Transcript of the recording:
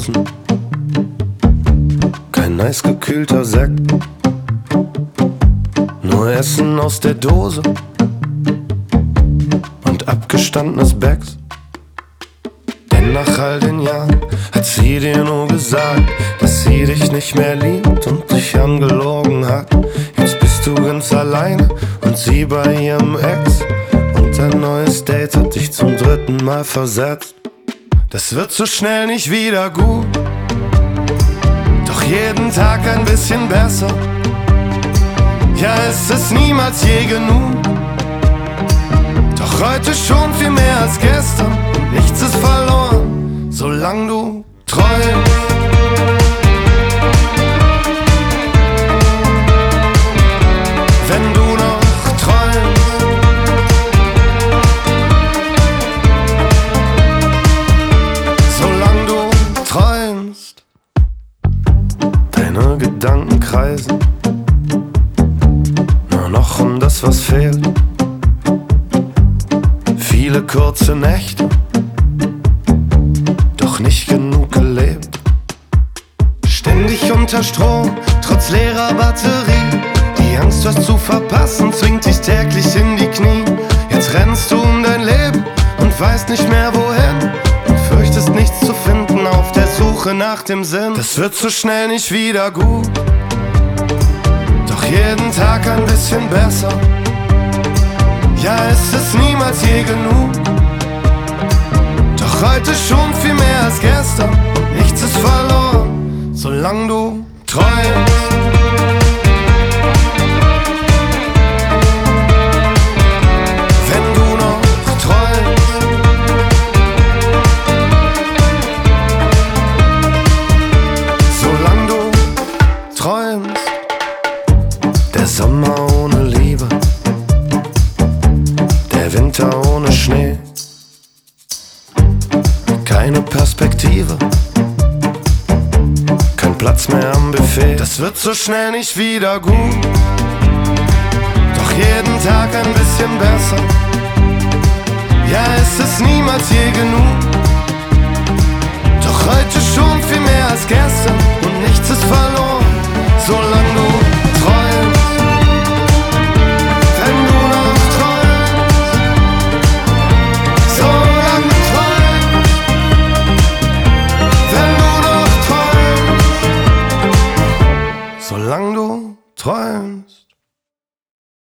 Dosen, kein eisgekühlter Sekt, nur Essen aus der Dose und abgestandenes Becks. Denn nach all den Jahren hat sie dir nur gesagt, dass sie dich nicht mehr liebt und dich angelogen hat. Jetzt bist du ganz alleine und sie bei ihrem Ex, und ein neues Date hat dich zum 3. Mal versetzt. Das wird so schnell nicht wieder gut, doch jeden Tag ein bisschen besser. Ja, es ist niemals je genug, doch heute schon viel mehr als gestern. Nichts ist verloren, solange du träumst. Wenn du noch träumst, solange du träumst. Deine Gedanken kreisen nur noch um das, was fehlt. Viele kurze Nächte, doch nicht genug gelebt. Ständig unter Strom, trotz leerer Batterie. Die Angst, was zu verpassen, zwingt dich täglich in die Knie. Jetzt rennst du um dein Leben und weißt nicht mehr wohin und fürchtest nichts zu finden auf der Suche nach dem Sinn. Das wird so schnell nicht wieder gut, doch jeden Tag ein bisschen besser. Ja, es ist niemals je genug, doch heute schon viel mehr als gestern. Nichts ist verloren, solange du träumst. Wenn du noch träumst, solange du träumst. Der Sommer ohne Liebe, der Winter ohne Schnee, keine Perspektive, kein Platz mehr am Buffet. Das wird so schnell nicht wieder gut, doch jeden Tag ein bisschen besser. Ja, es ist niemals je genug, doch heute schon viel mehr als gestern. Und nichts ist verloren, solange du